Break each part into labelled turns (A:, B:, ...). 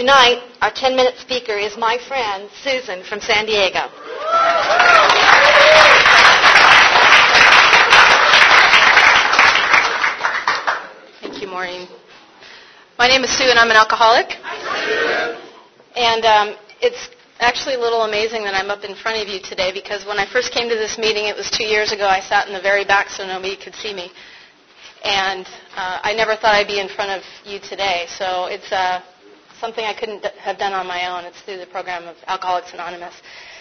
A: Tonight, our 10-minute speaker is my friend, Susan from San Diego.
B: Thank you, Maureen. My name is Sue, and I'm an alcoholic. And it's actually a little amazing that I'm up in front of you today, because when I first came to this meeting, it was 2 years ago, I sat in the very back so nobody could see me. And I never thought I'd be in front of you today. So it's something I couldn't have done on my own. It's through the program of Alcoholics Anonymous.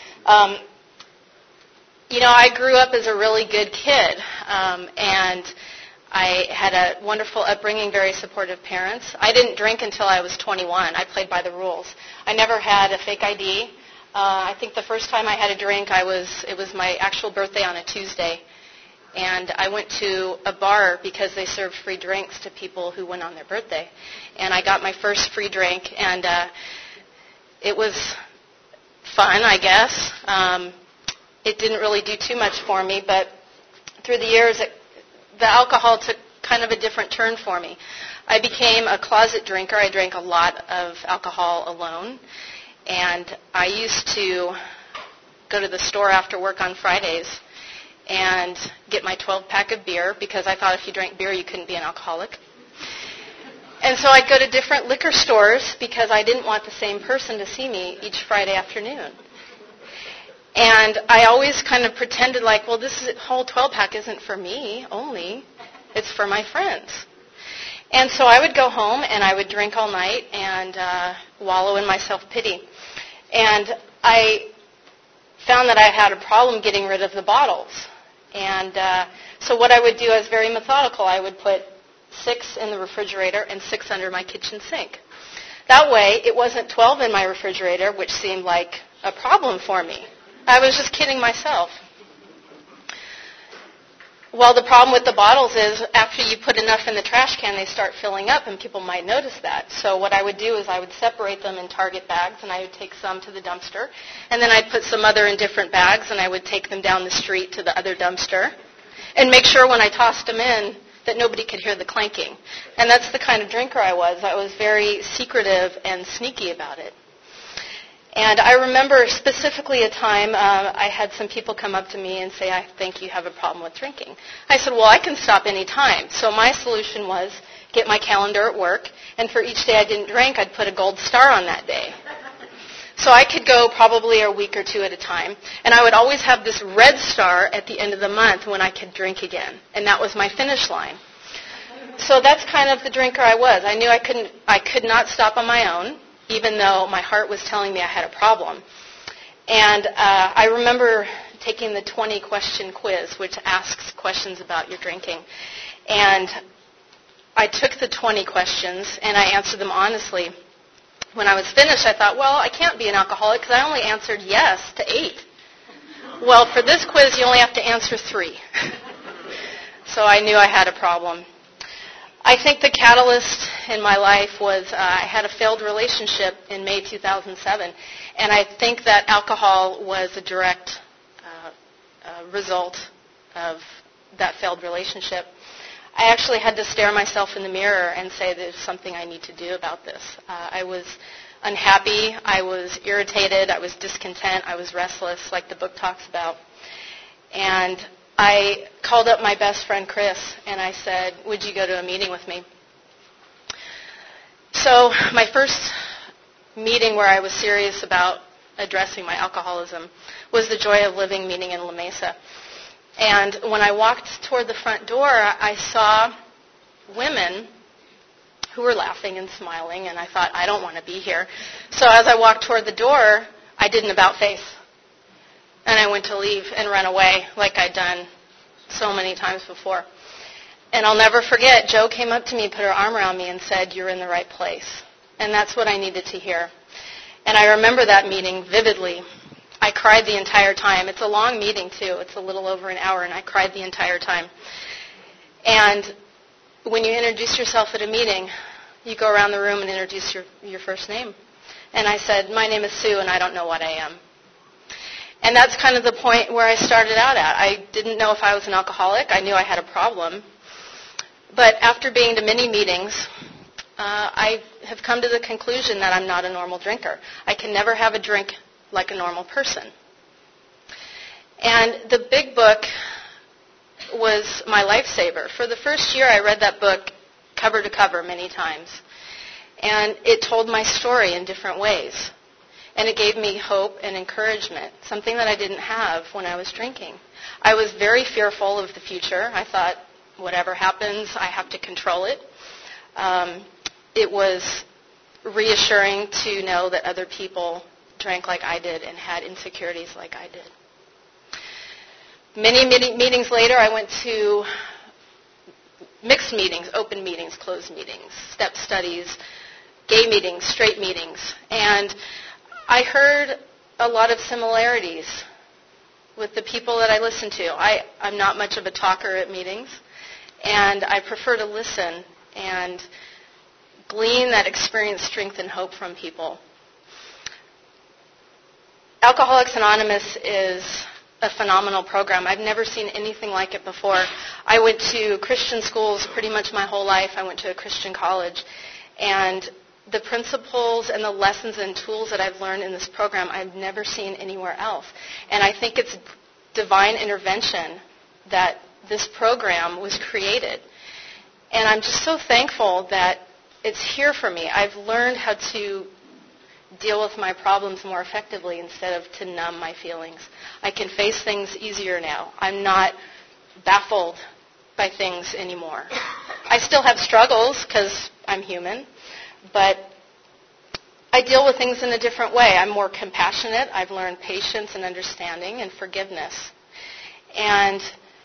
B: I grew up as a really good kid, and I had a wonderful upbringing, very supportive parents. I didn't drink until I was 21. I played by the rules. I never had a fake ID. I think the first time I had a drink, it was my actual birthday on a Tuesday. And I went to a bar because they served free drinks to people who went on their birthday. And I got my first free drink, and it was fun, I guess. It didn't really do too much for me, but through the years, the alcohol took kind of a different turn for me. I became a closet drinker. I drank a lot of alcohol alone. And I used to go to the store after work on Fridays and get my 12-pack of beer, because I thought if you drank beer, you couldn't be an alcoholic. And so I'd go to different liquor stores because I didn't want the same person to see me each Friday afternoon. And I always kind of pretended like, well, this whole 12-pack isn't for me only. It's for my friends. And so I would go home and I would drink all night and wallow in my self-pity. And I found that I had a problem getting rid of the bottles. And so what I would do, I was very methodical. I would put 6 in the refrigerator and 6 under my kitchen sink. That way, it wasn't 12 in my refrigerator, which seemed like a problem for me. I was just kidding myself. Well, the problem with the bottles is after you put enough in the trash can, they start filling up, and people might notice that. So what I would do is I would separate them in Target bags, and I would take some to the dumpster. And then I'd put some other in different bags, and I would take them down the street to the other dumpster and make sure when I tossed them in that nobody could hear the clanking. And that's the kind of drinker I was. I was very secretive and sneaky about it. And I remember specifically a time I had some people come up to me and say, I think you have a problem with drinking. I said, well, I can stop any time. So my solution was get my calendar at work, and for each day I didn't drink, I'd put a gold star on that day. So I could go probably a week or two at a time, and I would always have this red star at the end of the month when I could drink again, and that was my finish line. So that's kind of the drinker I was. I knew I could not stop on my own, even though my heart was telling me I had a problem. And I remember taking the 20-question quiz, which asks questions about your drinking. And I took the 20 questions, and I answered them honestly. When I was finished, I thought, well, I can't be an alcoholic because I only answered yes to 8. Well, for this quiz, you only have to answer 3. So I knew I had a problem. I think the catalyst in my life was I had a failed relationship in May 2007, and I think that alcohol was a direct result of that failed relationship. I actually had to stare myself in the mirror and say there's something I need to do about this. I was unhappy, I was irritated, I was discontent, I was restless, like the book talks about. And I called up my best friend, Chris, and I said, would you go to a meeting with me? So my first meeting where I was serious about addressing my alcoholism was the Joy of Living meeting in La Mesa. And when I walked toward the front door, I saw women who were laughing and smiling, and I thought, I don't want to be here. So as I walked toward the door, I did an about-face. And I went to leave and run away like I'd done so many times before. And I'll never forget, Jo came up to me, put her arm around me, and said, you're in the right place. And that's what I needed to hear. And I remember that meeting vividly. I cried the entire time. It's a long meeting, too. It's a little over an hour, and I cried the entire time. And when you introduce yourself at a meeting, you go around the room and introduce your first name. And I said, my name is Sue, and I don't know what I am. And that's kind of the point where I started out at. I didn't know if I was an alcoholic. I knew I had a problem. But after being to many meetings, I have come to the conclusion that I'm not a normal drinker. I can never have a drink like a normal person. And the Big Book was my lifesaver. For the first year, I read that book cover to cover many times. And it told my story in different ways. And it gave me hope and encouragement, something that I didn't have when I was drinking. I was very fearful of the future. I thought, whatever happens, I have to control it. It was reassuring to know that other people drank like I did and had insecurities like I did. Many meetings later, I went to mixed meetings, open meetings, closed meetings, step studies, gay meetings, straight meetings. And I heard a lot of similarities with the people that I listened to. I'm not much of a talker at meetings, and I prefer to listen and glean that experience, strength, and hope from people. Alcoholics Anonymous is a phenomenal program. I've never seen anything like it before. I went to Christian schools pretty much my whole life. I went to a Christian college. And the principles and the lessons and tools that I've learned in this program, I've never seen anywhere else. And I think it's divine intervention that this program was created. And I'm just so thankful that it's here for me. I've learned how to deal with my problems more effectively instead of to numb my feelings. I can face things easier now. I'm not baffled by things anymore. I still have struggles because I'm human, but I deal with things in a different way. I'm more compassionate. I've learned patience and understanding and forgiveness. And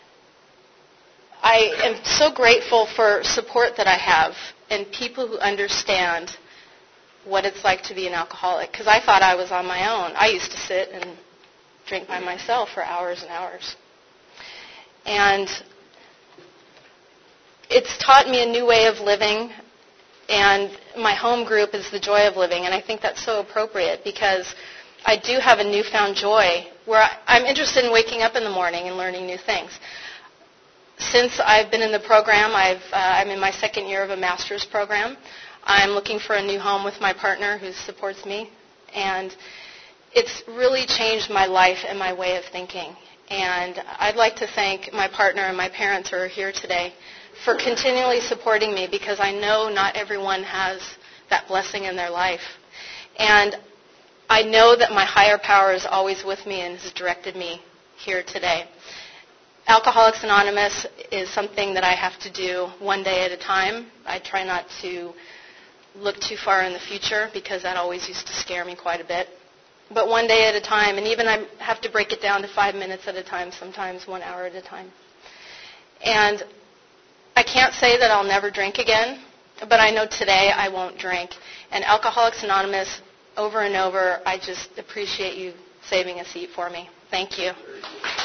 B: I am so grateful for support that I have and people who understand what it's like to be an alcoholic, because I thought I was on my own. I used to sit and drink by myself for hours and hours. And it's taught me a new way of living, and my home group is the joy of living, and I think that's so appropriate because I do have a newfound joy where I'm interested in waking up in the morning and learning new things. Since I've been in the program, I'm in my second year of a master's program. I'm looking for a new home with my partner who supports me, and it's really changed my life and my way of thinking. And I'd like to thank my partner and my parents who are here today for continually supporting me because I know not everyone has that blessing in their life. And I know that my higher power is always with me and has directed me here today. Alcoholics Anonymous is something that I have to do one day at a time. I try not to look too far in the future because that always used to scare me quite a bit. But one day at a time, and even I have to break it down to 5 minutes at a time, sometimes 1 hour at a time. And I can't say that I'll never drink again, but I know today I won't drink. And Alcoholics Anonymous, over and over, I just appreciate you saving a seat for me. Thank you.